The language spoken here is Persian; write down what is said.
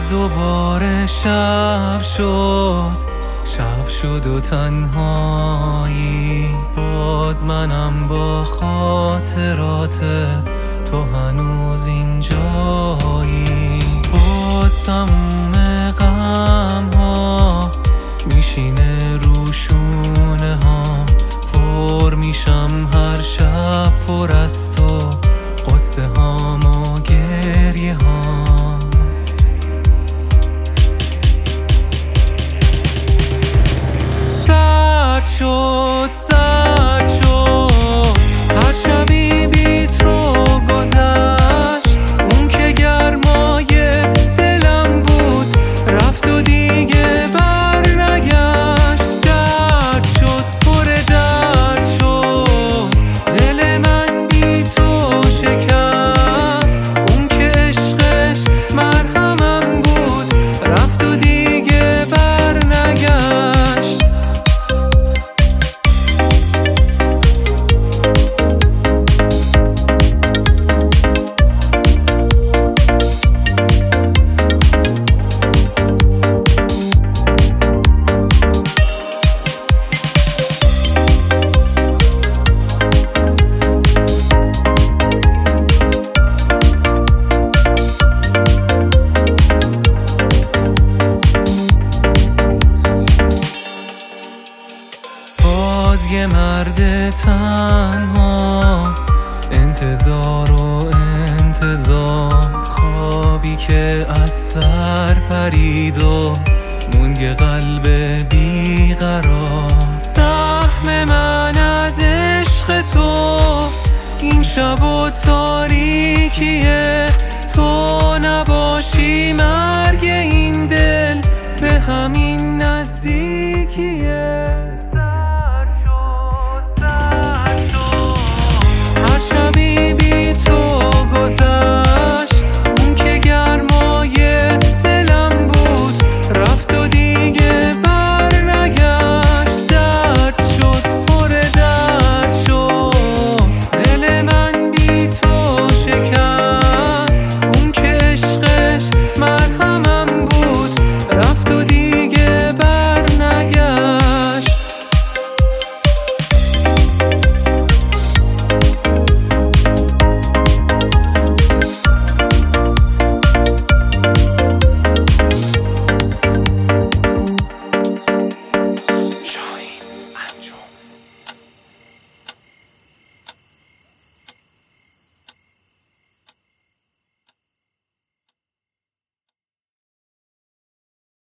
دوباره شب شد و تنهایی، باز منم با خاطراتت، تو هنوز اینجایی. باز تموم غم ها میشینه رو شونه ها، پر میشم هر شب پر از تو، قصه هام و گریه ها. سرد شد هر شبی بی تو گذشت، اون که گرمای دلم بود رفت و دیگه بر نگشت. درد شد پر درد شد دل من بی تو شکست، اون که عشقش مرهمم بود رفت و دیگه بر نگشت. یه مرد تنها، انتظار و انتظار، خوابی که از سر پرید و مونگ قلب بیقرار. سهم من از عشق تو این شب و تاریکیه، تو نباشی مرگ این دل به همین نزدیکیه.